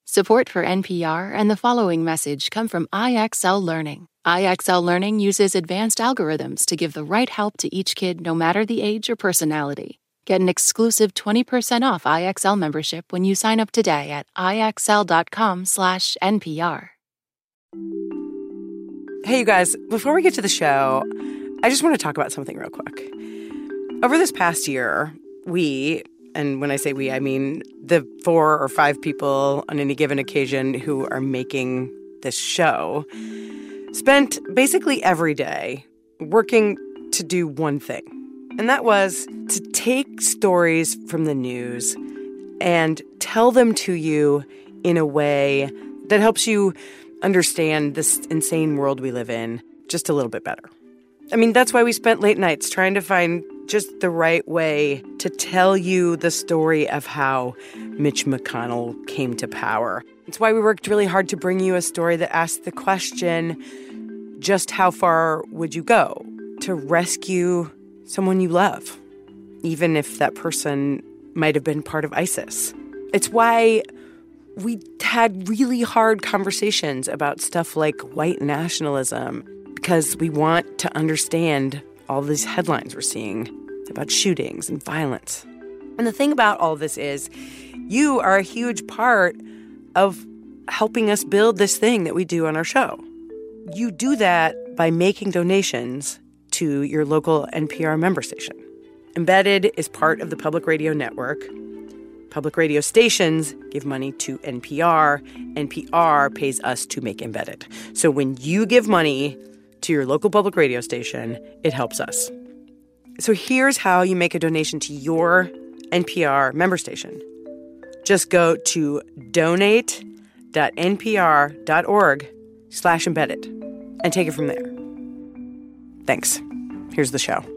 Support for NPR and the following message come from IXL Learning. IXL Learning uses advanced algorithms to give the right help to each kid no matter the age or personality. Get an exclusive 20% off IXL membership when you sign up today at IXL.com/NPR. Hey, you guys, before we get to the show, I just want to talk about something real quick. Over this past year, we, and when I say we, I mean the 4 or 5 people on any given occasion who are making this show, spent basically every day working to do one thing. And that was to take stories from the news and tell them to you in a way that helps you understand this insane world we live in just a little bit better. I mean, that's why we spent late nights trying to find just the right way to tell you the story of how Mitch McConnell came to power. It's why we worked really hard to bring you a story that asked the question, just how far would you go to rescue someone you love, even if that person might have been part of ISIS? It's why we had really hard conversations about stuff like white nationalism, because we want to understand all these headlines we're seeing about shootings and violence. And the thing about all this is you are a huge part of helping us build this thing that we do on our show. You do that by making donations to your local NPR member station. Embedded is part of the Public Radio Network. Public radio stations give money to NPR. NPR pays us to make Embedded. So when you give money to your local public radio station, it helps us. So here's how you make a donation to your NPR member station. Just go to donate.npr.org/embedded and take it from there. Thanks. Here's the show.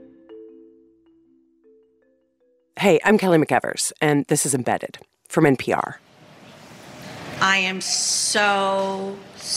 Hey, I'm Kelly McEvers, and this is Embedded from NPR. I am so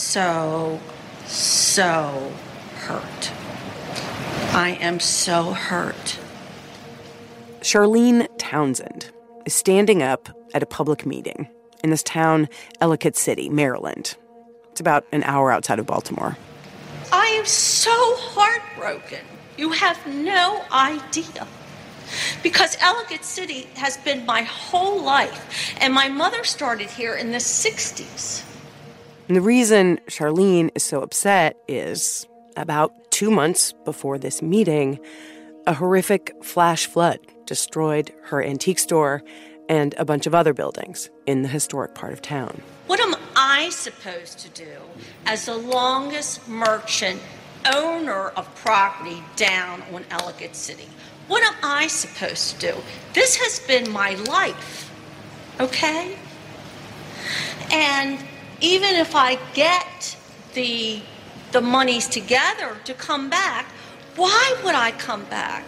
hurt. I am so hurt. Charlene Townsend is standing up at a public meeting in this town, Ellicott City, Maryland. It's about an hour outside of Baltimore. I am so heartbroken. You have no idea. Because Ellicott City has been my whole life, and my mother started here in the 60s. And the reason Charlene is so upset is about 2 months before this meeting, a horrific flash flood destroyed her antique store and a bunch of other buildings in the historic part of town. What am I supposed to do as the longest merchant owner of property down on Ellicott City? What am I supposed to do? This has been my life, okay? And even if I get the monies together to come back, why would I come back?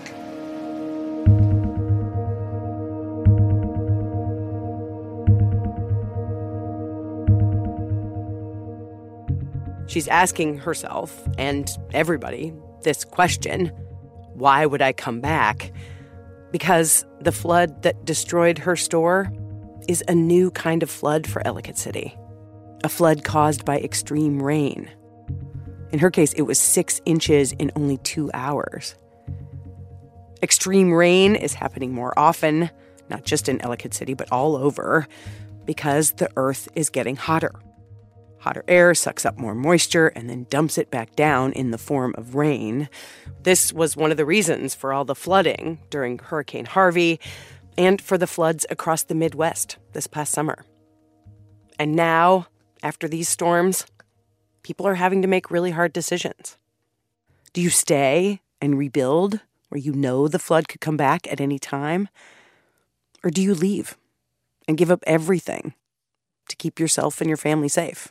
She's asking herself and everybody this question, why would I come back? Because the flood that destroyed her store is a new kind of flood for Ellicott City. A flood caused by extreme rain. In her case, it was 6 inches in only 2 hours. Extreme rain is happening more often, not just in Ellicott City, but all over, because the earth is getting hotter. Hotter air sucks up more moisture and then dumps it back down in the form of rain. This was one of the reasons for all the flooding during Hurricane Harvey and for the floods across the Midwest this past summer. And now, after these storms, people are having to make really hard decisions. Do you stay and rebuild where you know the flood could come back at any time? Or do you leave and give up everything to keep yourself and your family safe?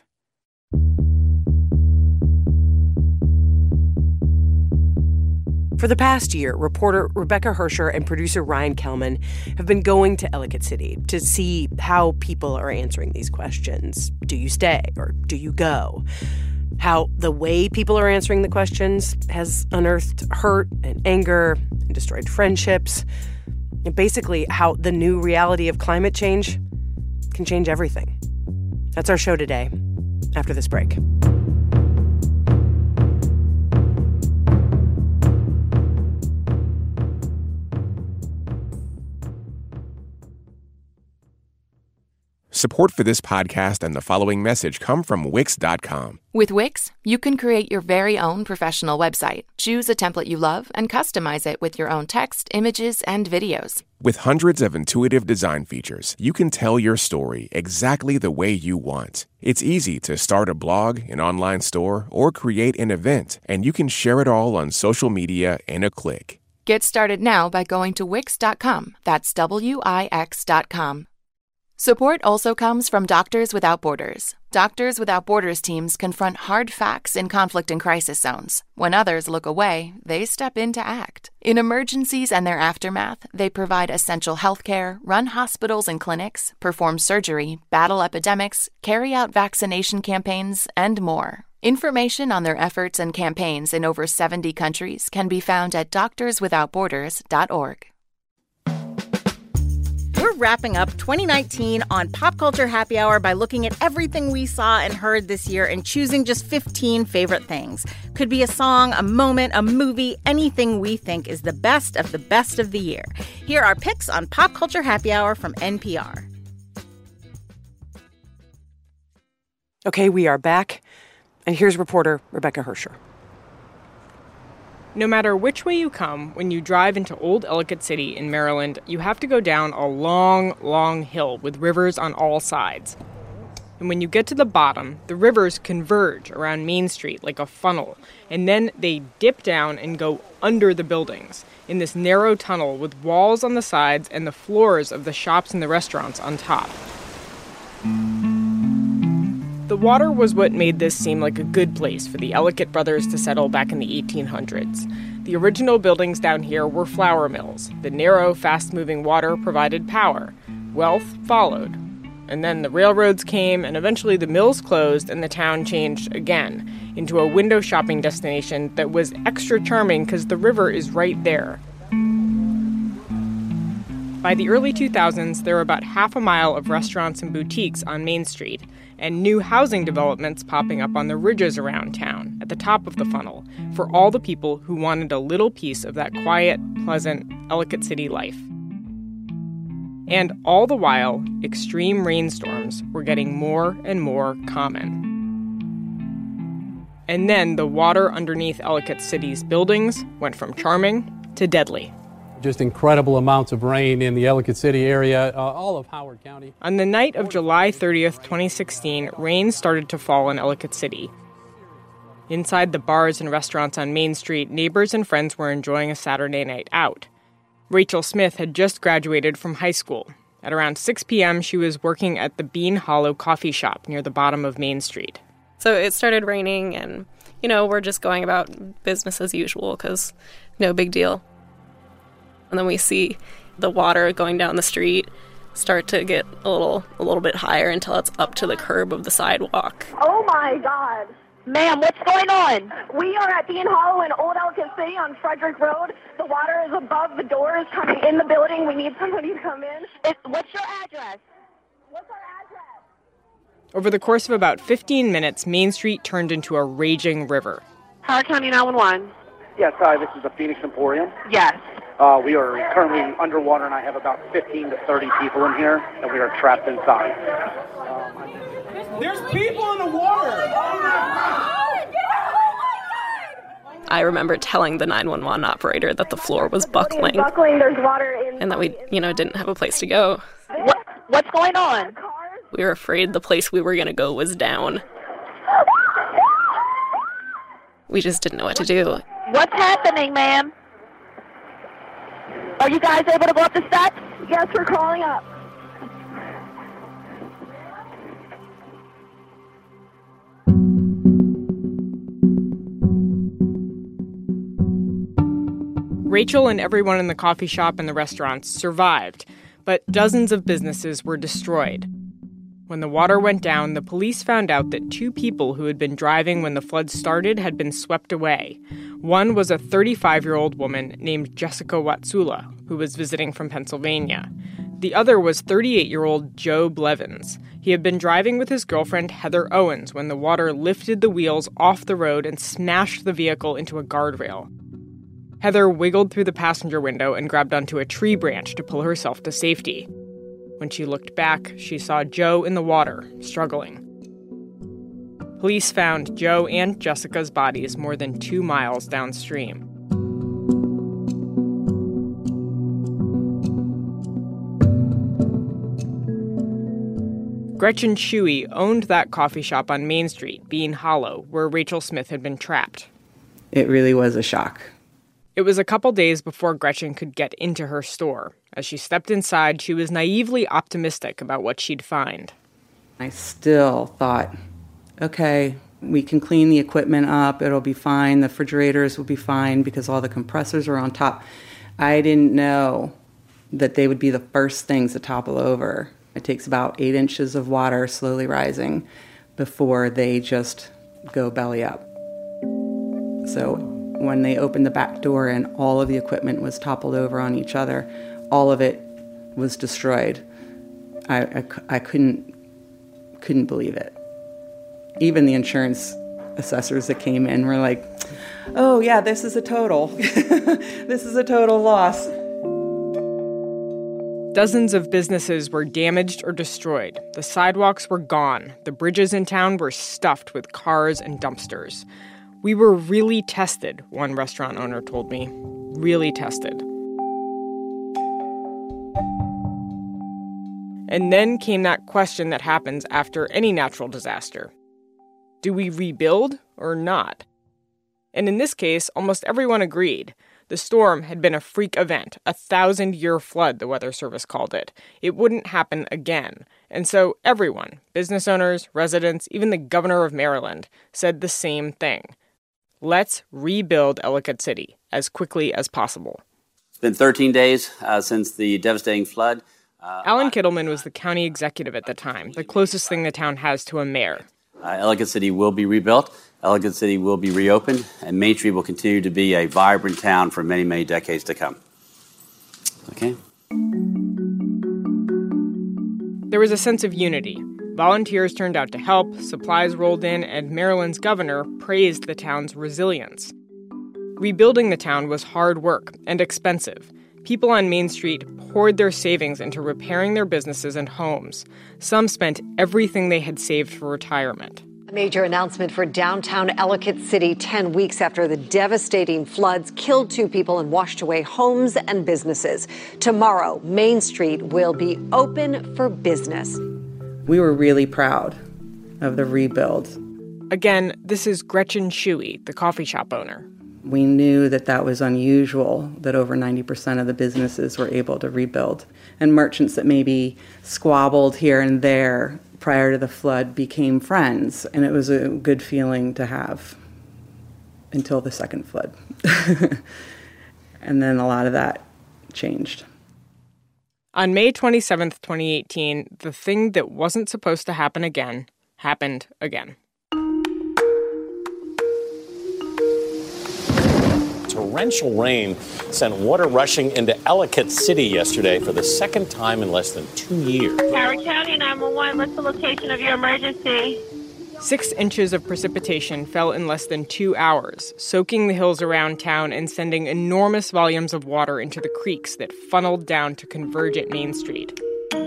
For the past year, reporter Rebecca Hersher and producer Ryan Kellman have been going to Ellicott City to see how people are answering these questions. Do you stay or do you go? How the way people are answering the questions has unearthed hurt and anger and destroyed friendships. And basically how the new reality of climate change can change everything. That's our show today, after this break. Support for this podcast and the following message come from Wix.com. With Wix, you can create your very own professional website. Choose a template you love and customize it with your own text, images, and videos. With hundreds of intuitive design features, you can tell your story exactly the way you want. It's easy to start a blog, an online store, or create an event, and you can share it all on social media in a click. Get started now by going to Wix.com. That's Wix.com. Support also comes from Doctors Without Borders. Doctors Without Borders teams confront hard facts in conflict and crisis zones. When others look away, they step in to act. In emergencies and their aftermath, they provide essential healthcare, run hospitals and clinics, perform surgery, battle epidemics, carry out vaccination campaigns, and more. Information on their efforts and campaigns in over 70 countries can be found at doctorswithoutborders.org. We're wrapping up 2019 on Pop Culture Happy Hour by looking at everything we saw and heard this year and choosing just 15 favorite things. Could be a song, a moment, a movie, anything we think is the best of the year. Here are picks on Pop Culture Happy Hour from NPR. Okay, we are back. And here's reporter Rebecca Hersher. No matter which way you come, when you drive into Old Ellicott City in Maryland, you have to go down a long, long hill with rivers on all sides. And when you get to the bottom, the rivers converge around Main Street like a funnel, and then they dip down and go under the buildings in this narrow tunnel with walls on the sides and the floors of the shops and the restaurants on top. The water was what made this seem like a good place for the Ellicott brothers to settle back in the 1800s. The original buildings down here were flour mills. The narrow, fast-moving water provided power. Wealth followed. And then the railroads came, and eventually the mills closed, and the town changed again into a window shopping destination that was extra charming because the river is right there. By the early 2000s, there were about half a mile of restaurants and boutiques on Main Street, and new housing developments popping up on the ridges around town, at the top of the funnel, for all the people who wanted a little piece of that quiet, pleasant Ellicott City life. And all the while, extreme rainstorms were getting more and more common. And then the water underneath Ellicott City's buildings went from charming to deadly. Just incredible amounts of rain in the Ellicott City area, all of Howard County. On the night of July 30th, 2016, rain started to fall in Ellicott City. Inside the bars and restaurants on Main Street, neighbors and friends were enjoying a Saturday night out. Rachel Smith had just graduated from high school. At around 6 p.m., she was working at the Bean Hollow coffee shop near the bottom of Main Street. So it started raining, and, we're just going about business as usual because no big deal. And then we see the water going down the street start to get a little bit higher until it's up to the curb of the sidewalk. Oh my God. Ma'am, what's going on? We are at Bean Hollow in Old Ellicott City on Frederick Road. The water is above the doors coming in the building. We need somebody to come in. What's your address? What's our address? Over the course of about 15 minutes, Main Street turned into a raging river. Howard County 911. Yes, hi, this is the Phoenix Emporium. Yes. We are currently underwater, and I have about 15 to 30 people in here, and we are trapped inside. There's people in the water! I remember telling the 911 operator that the floor was buckling. There's water in. And that we, didn't have a place to go. What's going on? We were afraid the place we were going to go was down. We just didn't know what to do. What's happening, ma'am? Are you guys able to go up the steps? Yes, we're crawling up. Rachel and everyone in the coffee shop and the restaurants survived, but dozens of businesses were destroyed. When the water went down, the police found out that 2 people who had been driving when the flood started had been swept away. One was a 35-year-old woman named Jessica Watsula, who was visiting from Pennsylvania. The other was 38-year-old Joe Blevins. He had been driving with his girlfriend Heather Owens when the water lifted the wheels off the road and smashed the vehicle into a guardrail. Heather wiggled through the passenger window and grabbed onto a tree branch to pull herself to safety. When she looked back, she saw Joe in the water, struggling. Police found Joe and Jessica's bodies more than 2 miles downstream. Gretchen Shuey owned that coffee shop on Main Street, Bean Hollow, where Rachel Smith had been trapped. It really was a shock. It was a couple days before Gretchen could get into her store. As she stepped inside, she was naively optimistic about what she'd find. I still thought, okay, we can clean the equipment up, it'll be fine, the refrigerators will be fine because all the compressors are on top. I didn't know that they would be the first things to topple over. It takes about 8 inches of water slowly rising before they just go belly up. So when they opened the back door and all of the equipment was toppled over on each other, all of it was destroyed. I couldn't believe it. Even the insurance assessors that came in were like, oh yeah, this is a total. This is a total loss. Dozens of businesses were damaged or destroyed. The sidewalks were gone. The bridges in town were stuffed with cars and dumpsters. We were really tested, one restaurant owner told me. Really tested. And then came that question that happens after any natural disaster. Do we rebuild or not? And in this case, almost everyone agreed. The storm had been a freak event, a 1,000-year flood, the Weather Service called it. It wouldn't happen again. And so everyone, business owners, residents, even the governor of Maryland, said the same thing. Let's rebuild Ellicott City as quickly as possible. It's been 13 days since the devastating flood. Alan Kittleman was the county executive at the time, the closest thing the town has to a mayor. Ellicott City will be rebuilt. Ellicott City will be reopened, and Main Street will continue to be a vibrant town for many, many decades to come. Okay? There was a sense of unity. Volunteers turned out to help, supplies rolled in, and Maryland's governor praised the town's resilience. Rebuilding the town was hard work and expensive. People on Main Street poured their savings into repairing their businesses and homes. Some spent everything they had saved for retirement. A major announcement for downtown Ellicott City 10 weeks after the devastating floods killed 2 people and washed away homes and businesses. Tomorrow, Main Street will be open for business. We were really proud of the rebuild. Again, this is Gretchen Shuey, the coffee shop owner. We knew that that was unusual, that over 90% of the businesses were able to rebuild. And merchants that maybe squabbled here and there prior to the flood became friends. And it was a good feeling to have until the second flood. And then a lot of that changed. On May 27th, 2018, the thing that wasn't supposed to happen again happened again. Torrential rain sent water rushing into Ellicott City yesterday for the second time in less than 2 years. Howard County 911, what's the location of your emergency? 6 inches of precipitation fell in less than 2 hours, soaking the hills around town and sending enormous volumes of water into the creeks that funneled down to converge at Main Street.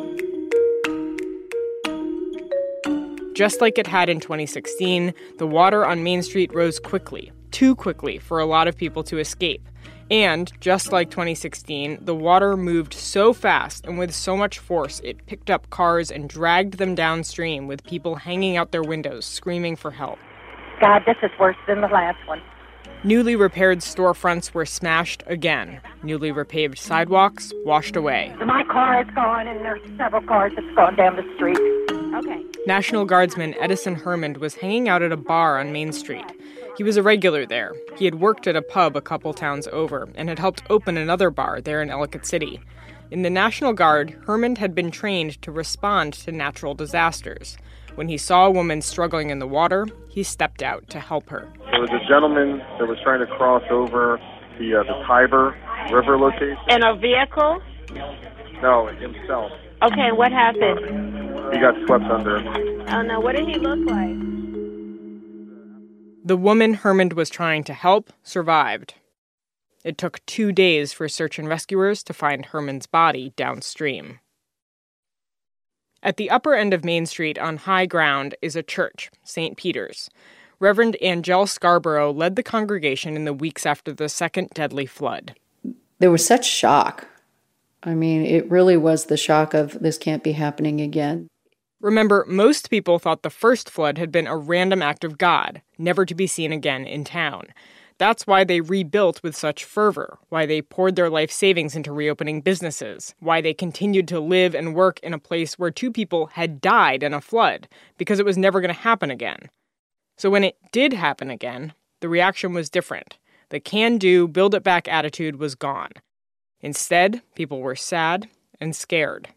Just like it had in 2016, the water on Main Street rose quickly, too quickly for a lot of people to escape. And, just like 2016, the water moved so fast and with so much force it picked up cars and dragged them downstream with people hanging out their windows screaming for help. God, this is worse than the last one. Newly repaired storefronts were smashed again. Newly repaved sidewalks washed away. My car is gone, and there's several cars that's gone down the street. Okay. National Guardsman Edison Hermond was hanging out at a bar on Main Street. He was a regular there. He had worked at a pub a couple towns over and had helped open another bar there in Ellicott City. In the National Guard, Hermond had been trained to respond to natural disasters. When he saw a woman struggling in the water, he stepped out to help her. There was a gentleman that was trying to cross over the Tiber River location. In a vehicle? No, himself. Okay, and what happened? He got swept under. Oh, no. What did he look like? The woman Hermond was trying to help survived. It took 2 days for search and rescuers to find Hermond's body downstream. At the upper end of Main Street on high ground is a church, St. Peter's. Reverend Angel Scarborough led the congregation in the weeks after the second deadly flood. There was such shock. I mean, it really was the shock of this can't be happening again. Remember, most people thought the first flood had been a random act of God, never to be seen again in town. That's why they rebuilt with such fervor, why they poured their life savings into reopening businesses, why they continued to live and work in a place where 2 people had died in a flood, because it was never going to happen again. So when it did happen again, the reaction was different. The can-do, build-it-back attitude was gone. Instead, people were sad and scared.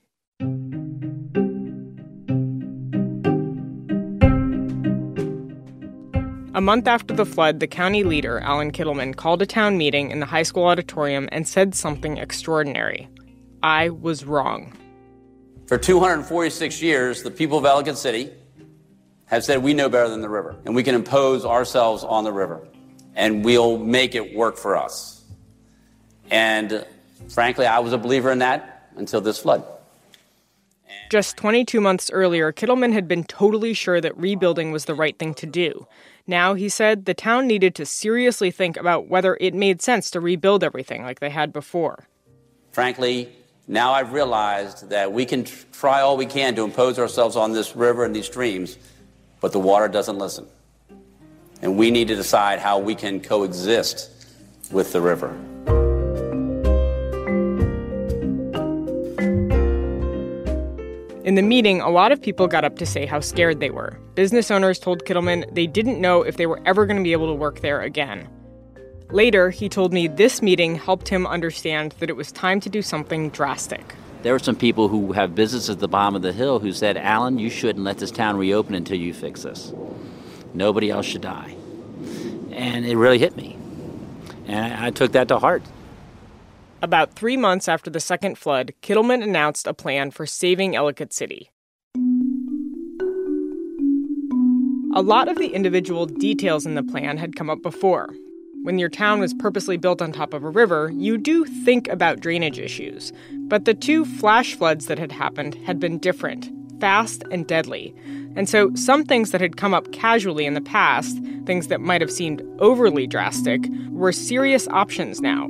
A month after the flood, the county leader, Alan Kittleman, called a town meeting in the high school auditorium and said something extraordinary. I was wrong. For 246 years, the people of Ellicott City have said we know better than the river, and we can impose ourselves on the river, and we'll make it work for us. And frankly, I was a believer in that until this flood. Just 22 months earlier, Kittleman had been totally sure that rebuilding was the right thing to do. Now, he said, the town needed to seriously think about whether it made sense to rebuild everything like they had before. Frankly, now I've realized that we can try all we can to impose ourselves on this river and these streams, but the water doesn't listen. And we need to decide how we can coexist with the river. In the meeting, a lot of people got up to say how scared they were. Business owners told Kittleman they didn't know if they were ever going to be able to work there again. Later, he told me this meeting helped him understand that it was time to do something drastic. There were some people who have businesses at the bottom of the hill who said, Alan, you shouldn't let this town reopen until you fix this. Nobody else should die. And it really hit me. And I took that to heart. About 3 months after the second flood, Kittleman announced a plan for saving Ellicott City. A lot of the individual details in the plan had come up before. When your town was purposely built on top of a river, you do think about drainage issues. But the 2 flash floods that had happened had been different, fast and deadly. And so some things that had come up casually in the past, things that might have seemed overly drastic, were serious options now.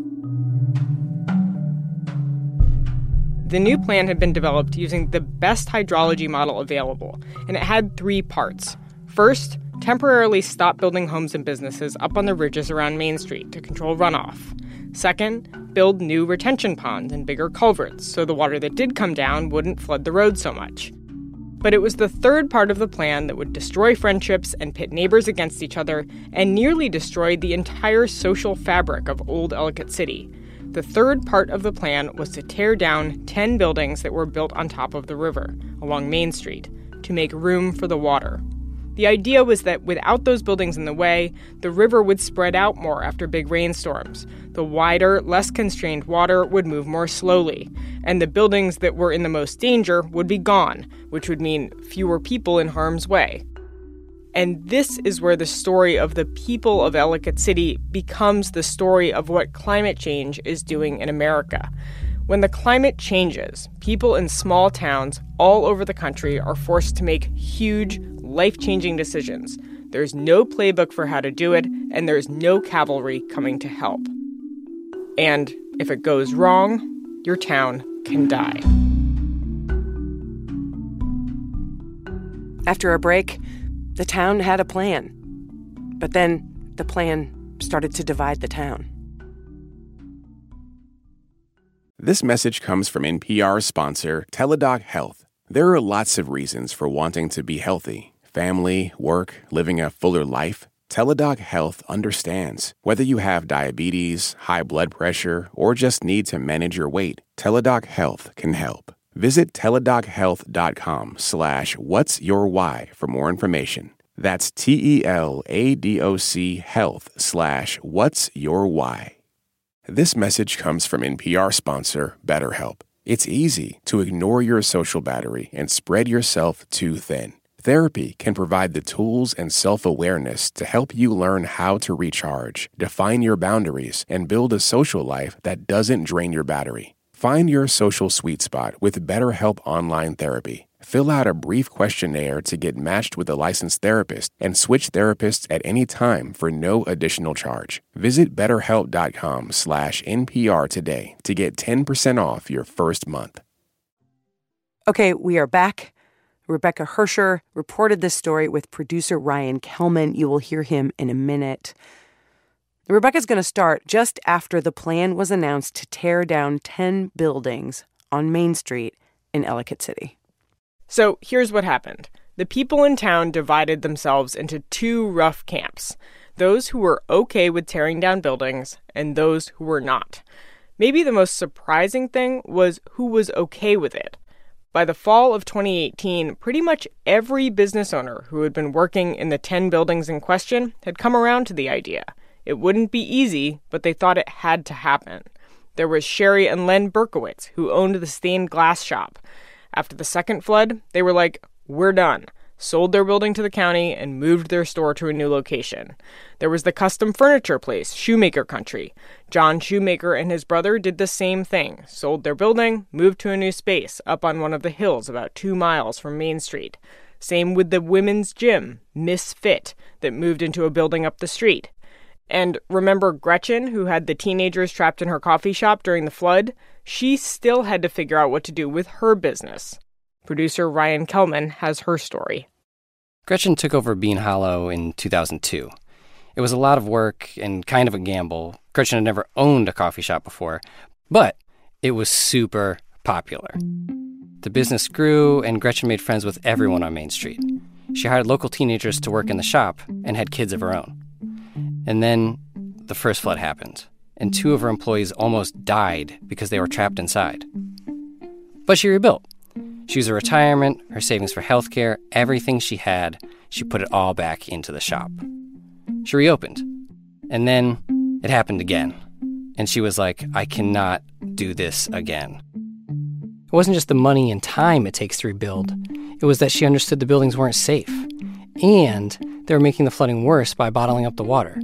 The new plan had been developed using the best hydrology model available, and it had 3 parts. First, temporarily stop building homes and businesses up on the ridges around Main Street to control runoff. Second, build new retention ponds and bigger culverts so the water that did come down wouldn't flood the road so much. But it was the third part of the plan that would destroy friendships and pit neighbors against each other and nearly destroy the entire social fabric of old Ellicott City. The third part of the plan was to tear down 10 buildings that were built on top of the river, along Main Street, to make room for the water. The idea was that without those buildings in the way, the river would spread out more after big rainstorms. The wider, less constrained water would move more slowly, and the buildings that were in the most danger would be gone, which would mean fewer people in harm's way. And this is where the story of the people of Ellicott City becomes the story of what climate change is doing in America. When the climate changes, people in small towns all over the country are forced to make huge, life-changing decisions. There's no playbook for how to do it, and there's no cavalry coming to help. And if it goes wrong, your town can die. After a break, the town had a plan. But then the plan started to divide the town. This message comes from NPR sponsor Teladoc Health. There are lots of reasons for wanting to be healthy. Family, work, living a fuller life. Teladoc Health understands. Whether you have diabetes, high blood pressure, or just need to manage your weight, Teladoc Health can help. Visit teladochealth.com/whatsyourwhy for more information. That's TELADOC health/whatsyourwhy. This message comes from NPR sponsor BetterHelp. It's easy to ignore your social battery and spread yourself too thin. Therapy can provide the tools and self-awareness to help you learn how to recharge, define your boundaries, and build a social life that doesn't drain your battery. Find your social sweet spot with BetterHelp Online Therapy. Fill out a brief questionnaire to get matched with a licensed therapist and switch therapists at any time for no additional charge. Visit BetterHelp.com/NPR today to get 10% off your first month. Okay, we are back. Rebecca Hersher reported this story with producer Ryan Kellman. You will hear him in a minute. Rebecca's going to start just after the plan was announced to tear down 10 buildings on Main Street in Ellicott City. So here's what happened. The people in town divided themselves into two rough camps. Those who were okay with tearing down buildings and those who were not. Maybe the most surprising thing was who was okay with it. By the fall of 2018, pretty much every business owner who had been working in the 10 buildings in question had come around to the idea. It wouldn't be easy, but they thought it had to happen. There was Sherry and Len Berkowitz, who owned the stained glass shop. After the second flood, they were like, we're done. Sold their building to the county and moved their store to a new location. There was the custom furniture place, Shoemaker Country. John Shoemaker and his brother did the same thing. Sold their building, moved to a new space up on one of the hills about 2 miles from Main Street. Same with the women's gym, Miss Fit, that moved into a building up the street. And remember Gretchen, who had the teenagers trapped in her coffee shop during the flood? She still had to figure out what to do with her business. Producer Ryan Kellman has her story. Gretchen took over Bean Hollow in 2002. It was a lot of work and kind of a gamble. Gretchen had never owned a coffee shop before, but it was super popular. The business grew, and Gretchen made friends with everyone on Main Street. She hired local teenagers to work in the shop and had kids of her own. And then the first flood happened, and 2 of her employees almost died because they were trapped inside. But she rebuilt. She used her retirement, her savings for healthcare, everything she had, she put it all back into the shop. She reopened. And then it happened again. And she was like, I cannot do this again. It wasn't just the money and time it takes to rebuild. It was that she understood the buildings weren't safe. And they were making the flooding worse by bottling up the water.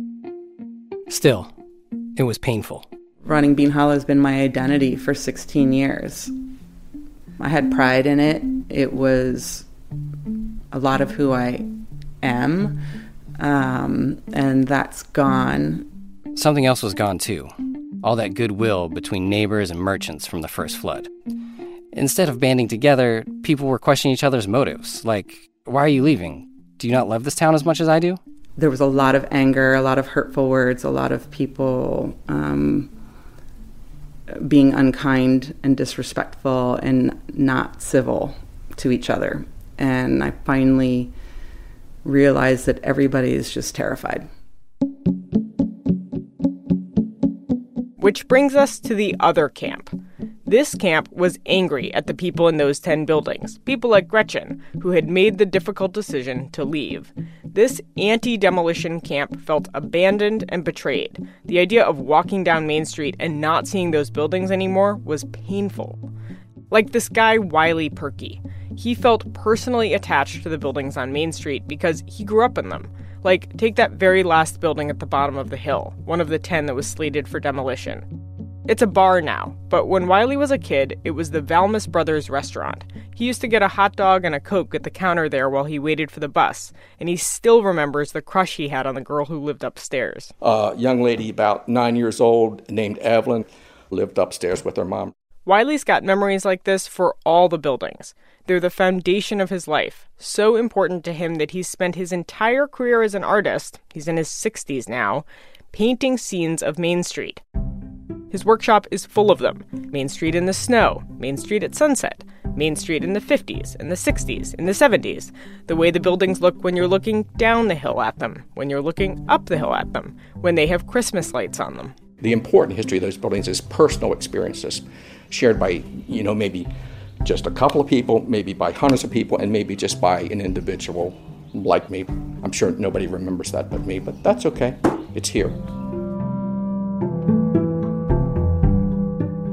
Still, it was painful. Running Bean Hollow has been my identity for 16 years. I had pride in it. It was a lot of who I am, and that's gone. Something else was gone, too. All that goodwill between neighbors and merchants from the first flood. Instead of banding together, people were questioning each other's motives. Like, why are you leaving? Do you not love this town as much as I do? There was a lot of anger, a lot of hurtful words, a lot of people being unkind and disrespectful and not civil to each other. And I finally realized that everybody is just terrified. Which brings us to the other camp. This camp was angry at the people in those 10 buildings, people like Gretchen, who had made the difficult decision to leave. This anti-demolition camp felt abandoned and betrayed. The idea of walking down Main Street and not seeing those buildings anymore was painful. Like this guy, Wiley Perky. He felt personally attached to the buildings on Main Street because he grew up in them. Like, take that very last building at the bottom of the hill, one of the 10 that was slated for demolition. It's a bar now, but when Wiley was a kid, it was the Valmus Brothers restaurant. He used to get a hot dog and a Coke at the counter there while he waited for the bus, and he still remembers the crush he had on the girl who lived upstairs. A young lady about 9 years old named Evelyn lived upstairs with her mom. Wiley's got memories like this for all the buildings. They're the foundation of his life, so important to him that he's spent his entire career as an artist, he's in his 60s now, painting scenes of Main Street. His workshop is full of them. Main Street in the snow, Main Street at sunset, Main Street in the 50s, in the 60s, in the 70s, the way the buildings look when you're looking down the hill at them, when you're looking up the hill at them, when they have Christmas lights on them. The important history of those buildings is personal experiences shared by, maybe just a couple of people, maybe by hundreds of people, and maybe just by an individual like me. I'm sure nobody remembers that but me, but that's okay. It's here.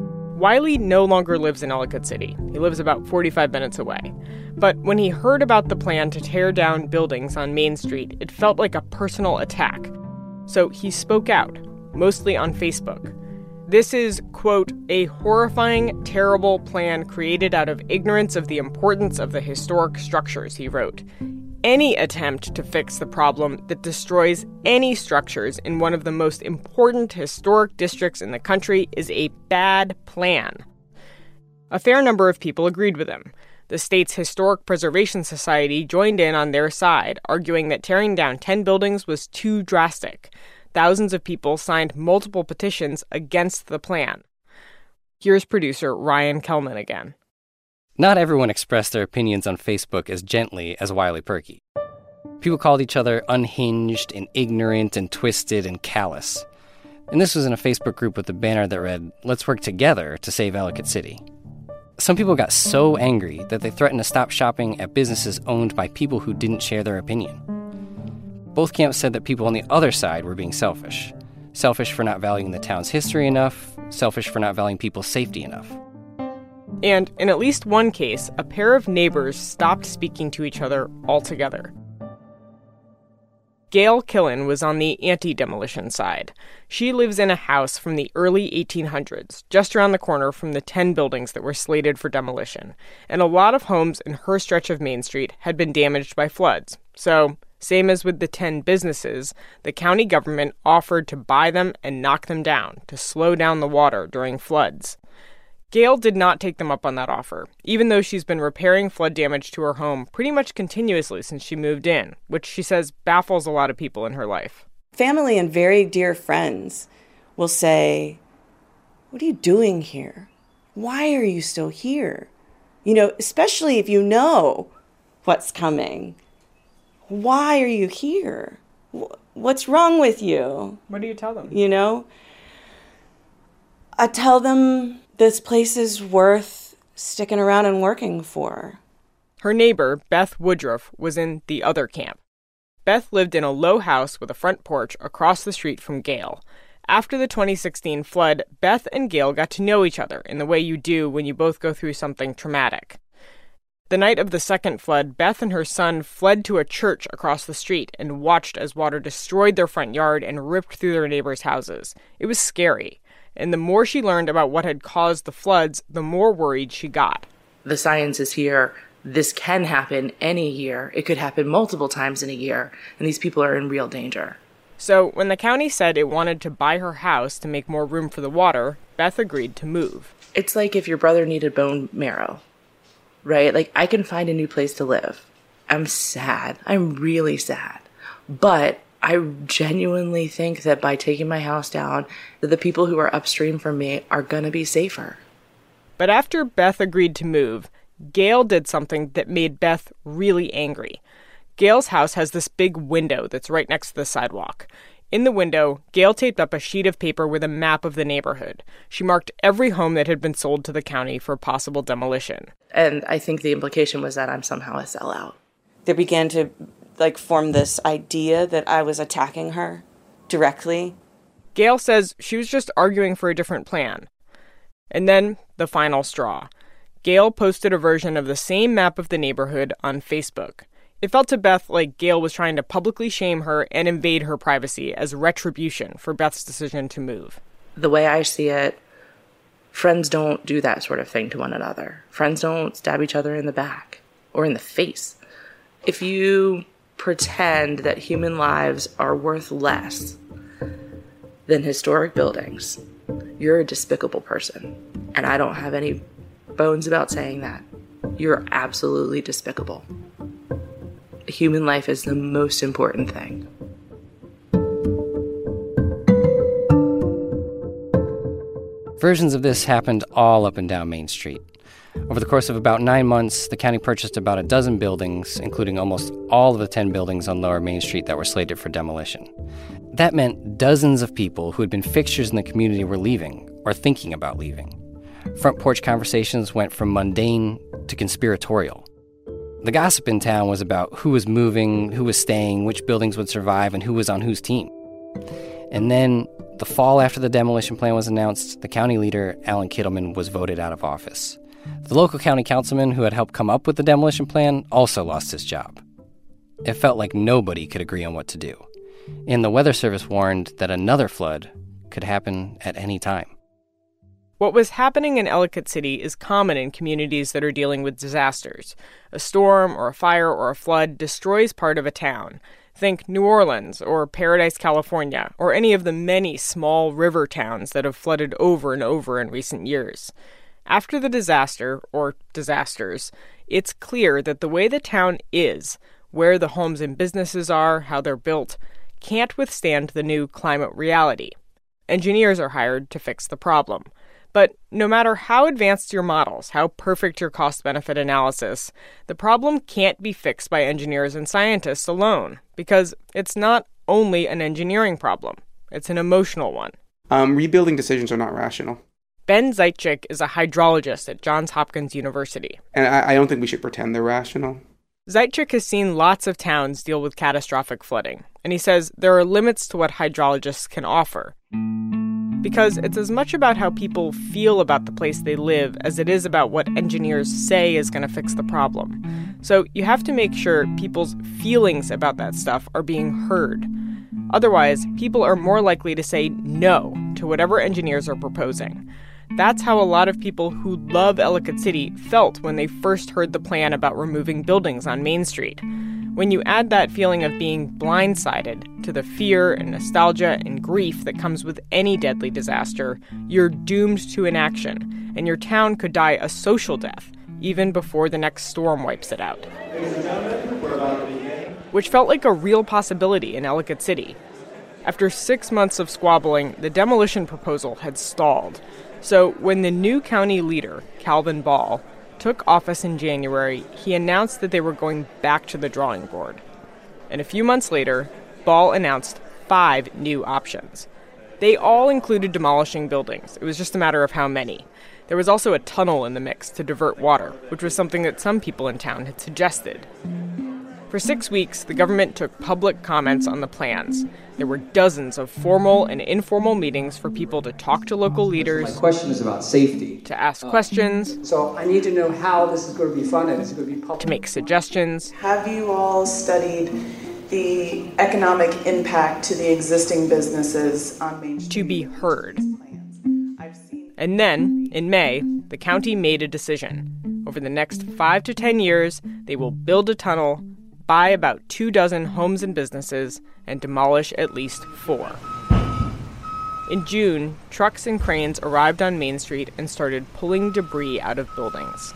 Wiley no longer lives in Ellicott City. He lives about 45 minutes away. But when he heard about the plan to tear down buildings on Main Street, it felt like a personal attack. So he spoke out, mostly on Facebook. This is, quote, a horrifying, terrible plan created out of ignorance of the importance of the historic structures, he wrote. Any attempt to fix the problem that destroys any structures in one of the most important historic districts in the country is a bad plan. A fair number of people agreed with him. The state's Historic Preservation Society joined in on their side, arguing that tearing down 10 buildings was too drastic. Thousands of people signed multiple petitions against the plan. Here's producer Ryan Kellman again. Not everyone expressed their opinions on Facebook as gently as Wiley Purkey. People called each other unhinged and ignorant and twisted and callous. And this was in a Facebook group with a banner that read, "Let's work together to save Ellicott City." Some people got so angry that they threatened to stop shopping at businesses owned by people who didn't share their opinion. Both camps said that people on the other side were being selfish. Selfish for not valuing the town's history enough, selfish for not valuing people's safety enough. And in at least one case, a pair of neighbors stopped speaking to each other altogether. Gail Killen was on the anti-demolition side. She lives in a house from the early 1800s, just around the corner from the 10 buildings that were slated for demolition. And a lot of homes in her stretch of Main Street had been damaged by floods. So, same as with the 10 businesses, the county government offered to buy them and knock them down to slow down the water during floods. Gail did not take them up on that offer, even though she's been repairing flood damage to her home pretty much continuously since she moved in, which she says baffles a lot of people in her life. Family and very dear friends will say, "What are you doing here? Why are you still here? You know, especially if you know what's coming. Why are you here? What's wrong with you?" What do you tell them? You know? I tell them this place is worth sticking around and working for. Her neighbor, Beth Woodruff, was in the other camp. Beth lived in a low house with a front porch across the street from Gail. After the 2016 flood, Beth and Gail got to know each other in the way you do when you both go through something traumatic. The night of the second flood, Beth and her son fled to a church across the street and watched as water destroyed their front yard and ripped through their neighbors' houses. It was scary. And the more she learned about what had caused the floods, the more worried she got. The science is here. This can happen any year. It could happen multiple times in a year, and these people are in real danger. So when the county said it wanted to buy her house to make more room for the water, Beth agreed to move. It's like if your brother needed bone marrow, right? Like, I can find a new place to live. I'm sad. I'm really sad. But I genuinely think that by taking my house down, that the people who are upstream from me are going to be safer. But after Beth agreed to move, Gail did something that made Beth really angry. Gail's house has this big window that's right next to the sidewalk. In the window, Gail taped up a sheet of paper with a map of the neighborhood. She marked every home that had been sold to the county for possible demolition. And I think the implication was that I'm somehow a sellout. They began to form this idea that I was attacking her directly. Gail says she was just arguing for a different plan. And then the final straw. Gail posted a version of the same map of the neighborhood on Facebook. It felt to Beth like Gail was trying to publicly shame her and invade her privacy as retribution for Beth's decision to move. The way I see it, friends don't do that sort of thing to one another. Friends don't stab each other in the back or in the face. If you pretend that human lives are worth less than historic buildings, you're a despicable person. And I don't have any bones about saying that. You're absolutely despicable. Human life is the most important thing. Versions of this happened all up and down Main Street. Over the course of about 9 months, the county purchased about a dozen buildings, including almost all of the 10 buildings on Lower Main Street that were slated for demolition. That meant dozens of people who had been fixtures in the community were leaving, or thinking about leaving. Front porch conversations went from mundane to conspiratorial. The gossip in town was about who was moving, who was staying, which buildings would survive, and who was on whose team. And then, the fall after the demolition plan was announced, the county leader, Alan Kittleman, was voted out of office. The local county councilman who had helped come up with the demolition plan also lost his job. It felt like nobody could agree on what to do. And the Weather Service warned that another flood could happen at any time. What was happening in Ellicott City is common in communities that are dealing with disasters. A storm or a fire or a flood destroys part of a town. Think New Orleans or Paradise, California, or any of the many small river towns that have flooded over and over in recent years. After the disaster, or disasters, it's clear that the way the town is, where the homes and businesses are, how they're built, can't withstand the new climate reality. Engineers are hired to fix the problem. But no matter how advanced your models, how perfect your cost-benefit analysis, the problem can't be fixed by engineers and scientists alone, because it's not only an engineering problem. It's an emotional one. Rebuilding decisions are not rational. Ben Zaitchik is a hydrologist at Johns Hopkins University. And I don't think we should pretend they're rational. Zaitchik has seen lots of towns deal with catastrophic flooding, and he says there are limits to what hydrologists can offer. Because it's as much about how people feel about the place they live as it is about what engineers say is going to fix the problem. So you have to make sure people's feelings about that stuff are being heard. Otherwise, people are more likely to say no to whatever engineers are proposing. That's how a lot of people who love Ellicott City felt when they first heard the plan about removing buildings on Main Street. When you add that feeling of being blindsided to the fear and nostalgia and grief that comes with any deadly disaster, you're doomed to inaction, and your town could die a social death even before the next storm wipes it out. Which felt like a real possibility in Ellicott City. After 6 months of squabbling, the demolition proposal had stalled. So when the new county leader, Calvin Ball, took office in January, he announced that they were going back to the drawing board. And a few months later, Ball announced 5 new options. They all included demolishing buildings. It was just a matter of how many. There was also a tunnel in the mix to divert water, which was something that some people in town had suggested. For 6 weeks, the government took public comments on the plans. There were dozens of formal and informal meetings for people to talk to local leaders. My question is about safety. To ask questions. So I need to know how this is going to be funded. Is it going to be public? To make suggestions. Have you all studied the economic impact to the existing businesses on Main Street? To be heard. And then, in May, the county made a decision. Over the next 5 to 10 years, they will build a tunnel, buy about 24 homes and businesses, and demolish at least 4. In June, trucks and cranes arrived on Main Street and started pulling debris out of buildings.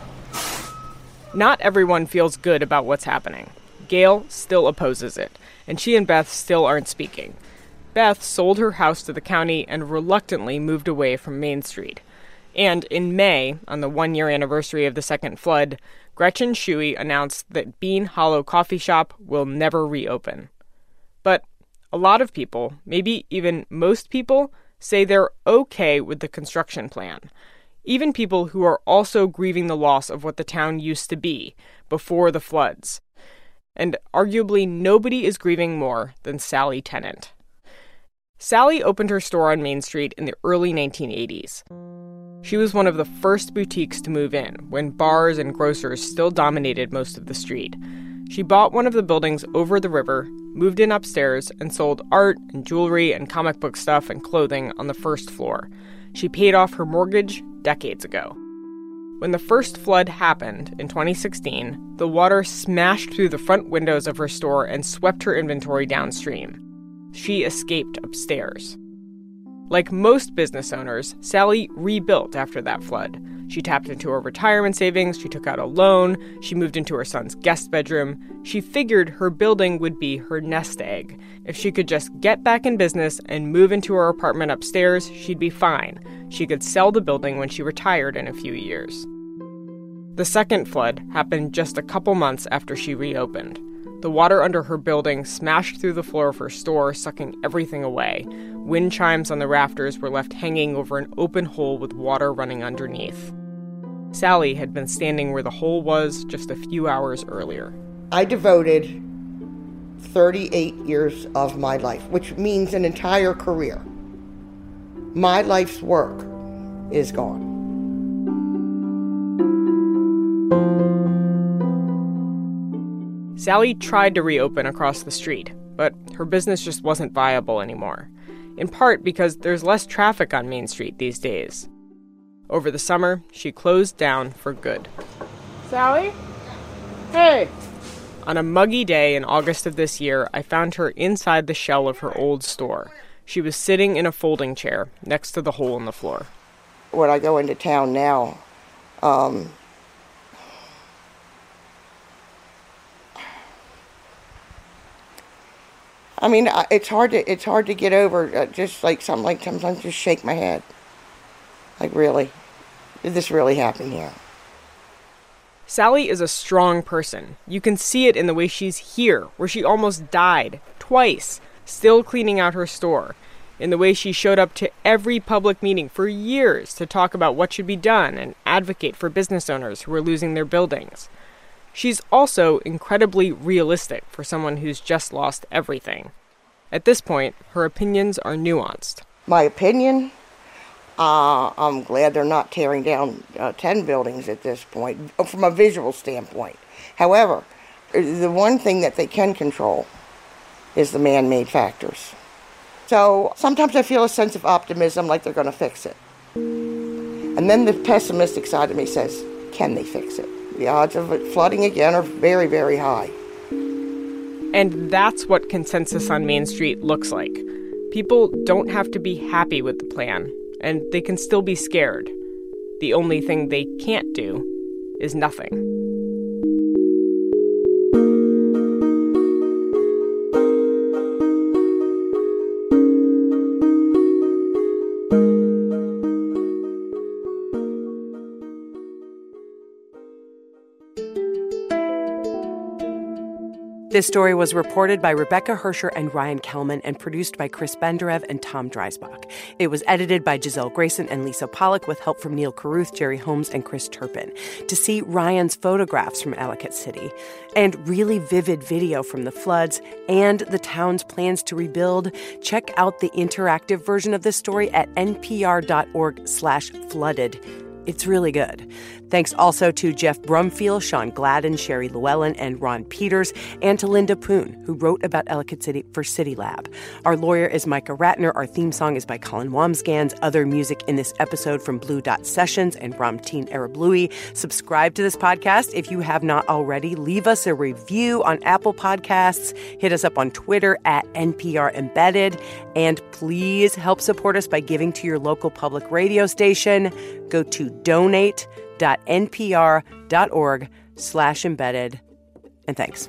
Not everyone feels good about what's happening. Gail still opposes it, and she and Beth still aren't speaking. Beth sold her house to the county and reluctantly moved away from Main Street. And in May, on the 1-year anniversary of the second flood, Gretchen Shuey announced that Bean Hollow Coffee Shop will never reopen. But a lot of people, maybe even most people, say they're okay with the construction plan. Even people who are also grieving the loss of what the town used to be before the floods. And arguably nobody is grieving more than Sally Tennant. Sally opened her store on Main Street in the early 1980s. She was one of the first boutiques to move in, when bars and grocers still dominated most of the street. She bought one of the buildings over the river, moved in upstairs, and sold art and jewelry and comic book stuff and clothing on the first floor. She paid off her mortgage decades ago. When the first flood happened in 2016, the water smashed through the front windows of her store and swept her inventory downstream. She escaped upstairs. Like most business owners, Sally rebuilt after that flood. She tapped into her retirement savings, she took out a loan, she moved into her son's guest bedroom. She figured her building would be her nest egg. If she could just get back in business and move into her apartment upstairs, she'd be fine. She could sell the building when she retired in a few years. The second flood happened just a couple months after she reopened. The water under her building smashed through the floor of her store, sucking everything away. Wind chimes on the rafters were left hanging over an open hole with water running underneath. Sally had been standing where the hole was just a few hours earlier. I devoted 38 years of my life, which means an entire career. My life's work is gone. Sally tried to reopen across the street, but her business just wasn't viable anymore, in part because there's less traffic on Main Street these days. Over the summer, she closed down for good. Sally? Hey! On a muggy day in August of this year, I found her inside the shell of her old store. She was sitting in a folding chair next to the hole in the floor. When I go into town now, I mean, it's hard to get over. Just like sometimes just shake my head. Like, really, did this really happen here? Sally is a strong person. You can see it in the way she's here, where she almost died twice, still cleaning out her store. In the way she showed up to every public meeting for years to talk about what should be done and advocate for business owners who are losing their buildings. She's also incredibly realistic for someone who's just lost everything. At this point, her opinions are nuanced. My opinion? I'm glad they're not tearing down 10 buildings at this point, from a visual standpoint. However, the one thing that they can control is the man-made factors. So sometimes I feel a sense of optimism, like they're going to fix it. And then the pessimistic side of me says, can they fix it? The odds of it flooding again are very, very high. And that's what consensus on Main Street looks like. People don't have to be happy with the plan, and they can still be scared. The only thing they can't do is nothing. This story was reported by Rebecca Hersher and Ryan Kellman and produced by Chris Benderev and Tom Dreisbach. It was edited by Giselle Grayson and Lisa Pollack with help from Neil Carruth, Jerry Holmes, and Chris Turpin. To see Ryan's photographs from Ellicott City and really vivid video from the floods and the town's plans to rebuild, check out the interactive version of this story at npr.org/flooded. It's really good. Thanks also to Jeff Brumfield, Sean Gladden, Sherry Llewellyn, and Ron Peters, and to Linda Poon, who wrote about Ellicott City for City Lab. Our lawyer is Micah Ratner. Our theme song is by Colin Wamsgans. Other music in this episode from Blue Dot Sessions and Ramteen Arablouei. Subscribe to this podcast if you have not already. Leave us a review on Apple Podcasts. Hit us up on Twitter at NPR Embedded. And please help support us by giving to your local public radio station. Go to donate.npr.org/embedded. And thanks.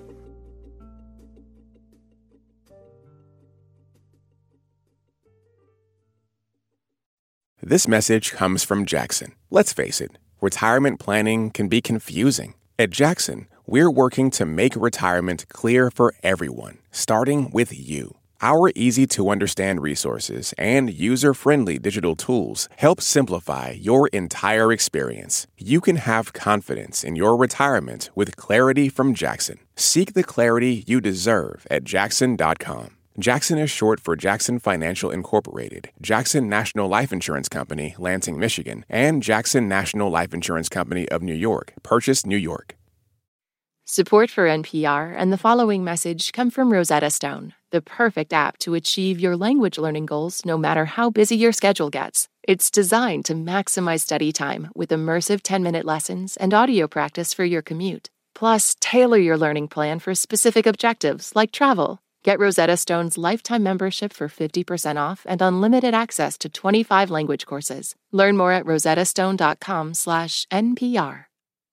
This message comes from Jackson. Let's face it, retirement planning can be confusing. At Jackson, we're working to make retirement clear for everyone, starting with you. Our easy-to-understand resources and user-friendly digital tools help simplify your entire experience. You can have confidence in your retirement with clarity from Jackson. Seek the clarity you deserve at jackson.com. Jackson is short for Jackson Financial Incorporated, Jackson National Life Insurance Company, Lansing, Michigan, and Jackson National Life Insurance Company of New York, Purchase, New York. Support for NPR and the following message come from Rosetta Stone, the perfect app to achieve your language learning goals no matter how busy your schedule gets. It's designed to maximize study time with immersive 10-minute lessons and audio practice for your commute. Plus, tailor your learning plan for specific objectives like travel. Get Rosetta Stone's lifetime membership for 50% off and unlimited access to 25 language courses. Learn more at rosettastone.com/NPR.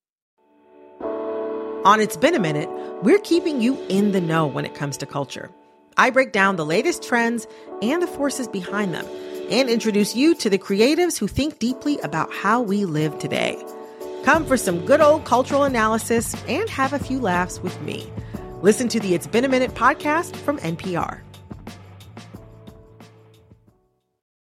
On It's Been a Minute, we're keeping you in the know when it comes to culture. I break down the latest trends and the forces behind them and introduce you to the creatives who think deeply about how we live today. Come for some good old cultural analysis and have a few laughs with me. Listen to the It's Been a Minute podcast from NPR.